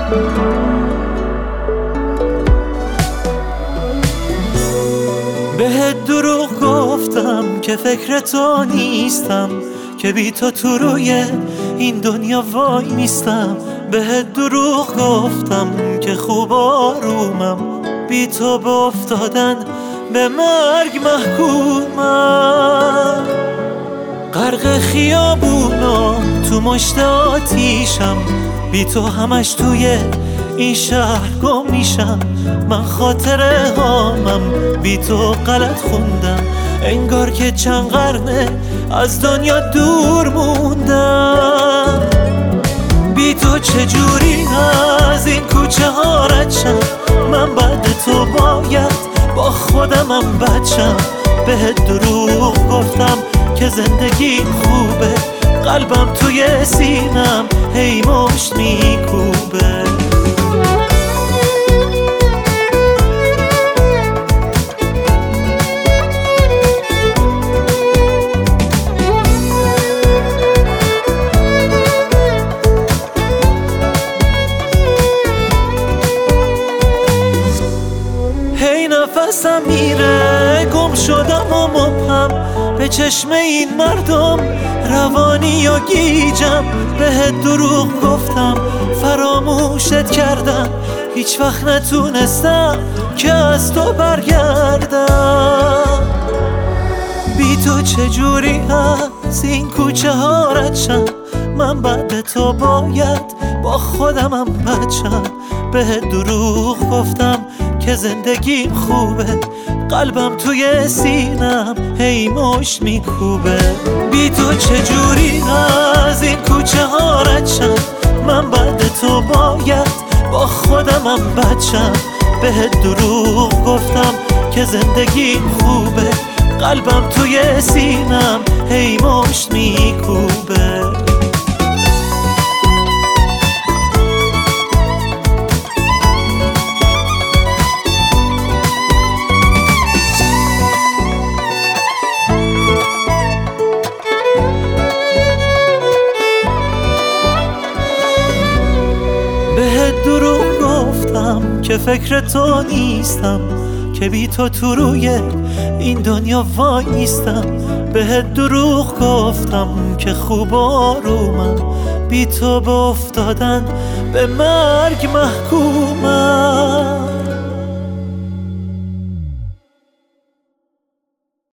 بهت دروغ گفتم که فکر تو نیستم، که بی تو تو روی این دنیا وای نیستم. بهت دروغ گفتم که خوب آرومم، بی تو به افتادن به مرگ محکومم. غرق خیابونا تو مشت آتیشم، بی تو همش توی این شهر گم میشم. من خاطره هامم بی تو غلط خوندم، انگار که چند قرنه از دنیا دور موندم. بی تو چجوری از این کوچه ها رد شم؟ من بعد تو باید با خودمم بچم. بهت دروغ گفتم که زندگی خوبه، قلبم توی سینم هی مشت میکوبه. هی نفسم میره، گم شدم و مبهم به چشم این مردم، روانی و گیجم. بهت دروغ گفتم فراموشت کردم، هیچ وقت نتونستم که از تو برگردم. بی تو چجوری از این کوچه ها رد شم؟ من بعد تو باید با خودمم بچم. بهت دروغ گفتم که زندگیم خوبه، قلبم توی سینم هی مشت میکوبه. بی تو چجوری از این کوچه ها رد شم؟ من بعد تو باید با خودمم بچم. بهت دروغ گفتم که زندگیم خوبه، قلبم توی سینم هی مشت میکوبه. بهت دروغ گفتم که فکر تو نیستم، که بی تو تو روی این دنیا وای نیستم. بهت دروغ گفتم که خوب آرومم، بی تو به افتادن به مرگ محکومم.